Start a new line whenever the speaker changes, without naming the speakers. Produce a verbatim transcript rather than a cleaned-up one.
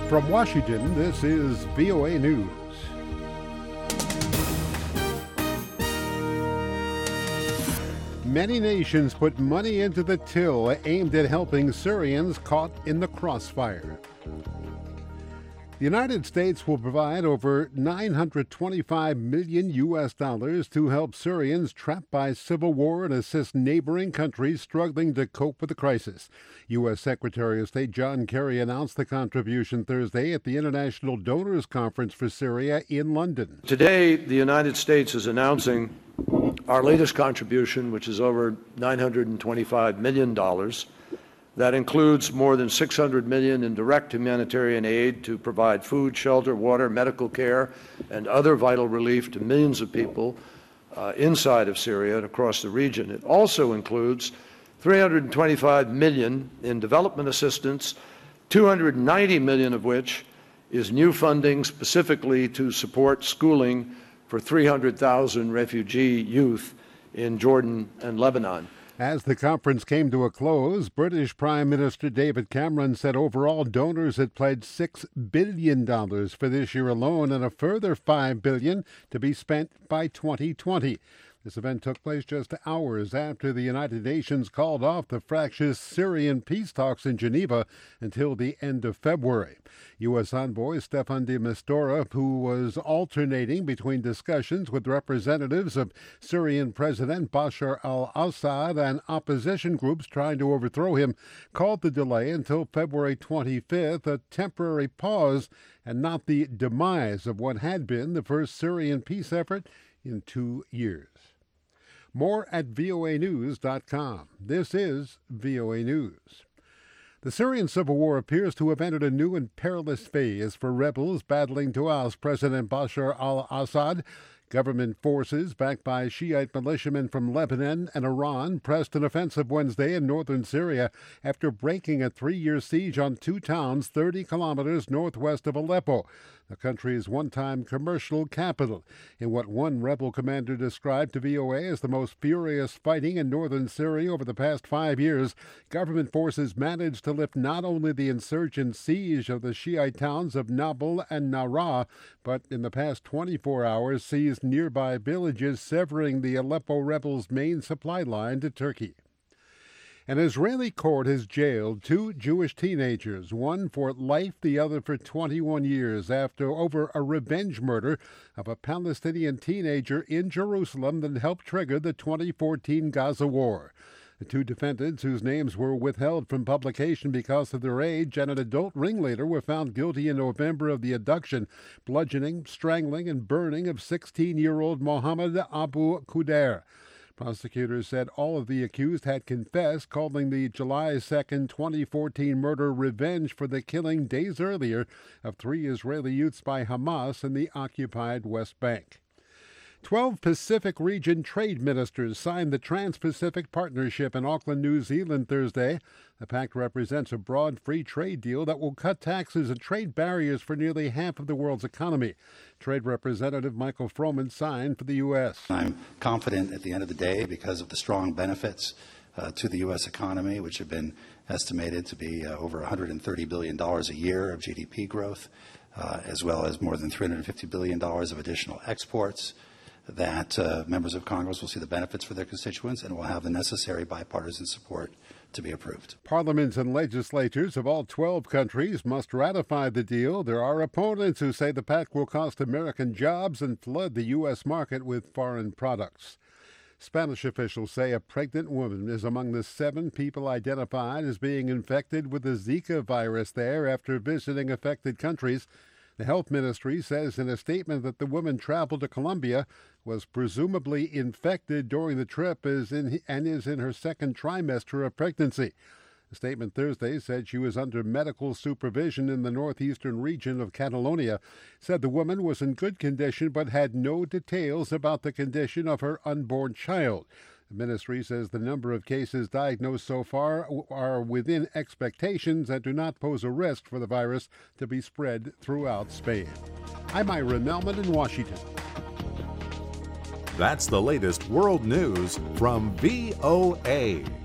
From Washington, this is V O A News. Many nations put money into the till aimed at helping Syrians caught in the crossfire. The United States will provide over nine hundred twenty-five million U S dollars to help Syrians trapped by civil war and assist neighboring countries struggling to cope with the crisis. U S. Secretary of State John Kerry announced the contribution Thursday at the International Donors Conference for Syria in London.
Today, the United States is announcing our latest contribution, which is over nine hundred twenty-five million dollars. That includes more than six hundred million dollars in direct humanitarian aid to provide food, shelter, water, medical care, and other vital relief to millions of people uh, inside of Syria and across the region. It also includes three hundred twenty-five million dollars in development assistance, two hundred ninety million dollars of which is new funding specifically to support schooling for three hundred thousand refugee youth in Jordan and Lebanon.
As the conference came to a close, British Prime Minister David Cameron said overall donors had pledged six billion dollars for this year alone and a further five billion dollars to be spent by twenty twenty. This event took place just hours after the United Nations called off the fractious Syrian peace talks in Geneva until the end of February. U S. envoy Staffan de Mistura, who was alternating between discussions with representatives of Syrian President Bashar al-Assad and opposition groups trying to overthrow him, called the delay until February twenty-fifth a temporary pause and not the demise of what had been the first Syrian peace effort in two years. More at V O A news dot com. This is V O A News. The Syrian civil war appears to have entered a new and perilous phase for rebels battling to oust President Bashar al-Assad. Government forces, backed by Shiite militiamen from Lebanon and Iran, pressed an offensive Wednesday in northern Syria after breaking a three-year siege on two towns thirty kilometers northwest of Aleppo, the country's one-time commercial capital, in what one rebel commander described to V O A as the most furious fighting in northern Syria over the past five years. Government forces managed to lift not only the insurgent siege of the Shiite towns of Nablus and Nara, but in the past twenty-four hours seized nearby villages, severing the Aleppo rebels' main supply line to Turkey. An Israeli court has jailed two Jewish teenagers, one for life, the other for twenty-one years, after over a revenge murder of a Palestinian teenager in Jerusalem that helped trigger the twenty fourteen Gaza war. The two defendants, whose names were withheld from publication because of their age, and an adult ringleader, were found guilty in November of the abduction, bludgeoning, strangling, and burning of sixteen-year-old Mohammed Abu Qudair. Prosecutors said all of the accused had confessed, calling the July second, twenty fourteen murder revenge for the killing days earlier of three Israeli youths by Hamas in the occupied West Bank. Twelve Pacific region trade ministers signed the Trans-Pacific Partnership in Auckland, New Zealand Thursday. The pact represents a broad free trade deal that will cut taxes and trade barriers for nearly half of the world's economy. Trade Representative Michael Froman signed for the U S.
I'm confident at the end of the day, because of the strong benefits uh, to the U S economy, which have been estimated to be uh, over one hundred thirty billion dollars a year of G D P growth, uh, as well as more than three hundred fifty billion dollars of additional exports, that uh, members of Congress will see the benefits for their constituents and will have the necessary bipartisan support to be approved.
Parliaments and legislatures of all twelve countries must ratify the deal. There are opponents who say the pact will cost American jobs and flood the U S market with foreign products. Spanish officials say a pregnant woman is among the seven people identified as being infected with the Zika virus there after visiting affected countries. The health ministry says in a statement that the woman traveled to Colombia, was presumably infected during the trip, is in, and is in her second trimester of pregnancy. The statement Thursday said she was under medical supervision in the northeastern region of Catalonia, said the woman was in good condition but had no details about the condition of her unborn child. The ministry says the number of cases diagnosed so far are within expectations and do not pose a risk for the virus to be spread throughout Spain. I'm Ira Melman in Washington.
That's the latest world news from V O A.